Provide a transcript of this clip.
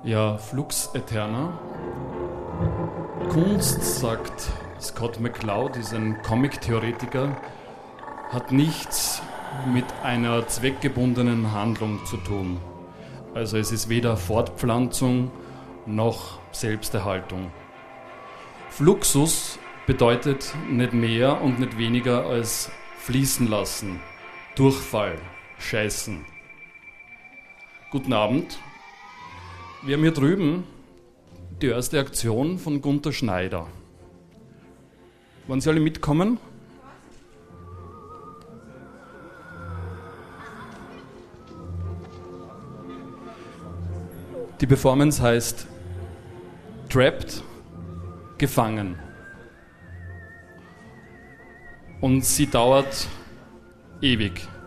Ja, Flux Eterna. Kunst, sagt Scott McCloud, ist ein Comic-Theoretiker, hat nichts mit einer zweckgebundenen Handlung zu tun. Also es ist weder Fortpflanzung noch Selbsterhaltung. Fluxus bedeutet nicht mehr und nicht weniger als fließen lassen, Durchfall, Scheißen. Guten Abend. Wir haben hier drüben die erste Aktion von Gunther Schneider. Wollen Sie alle mitkommen? Die Performance heißt Trapped, gefangen. Und sie dauert ewig.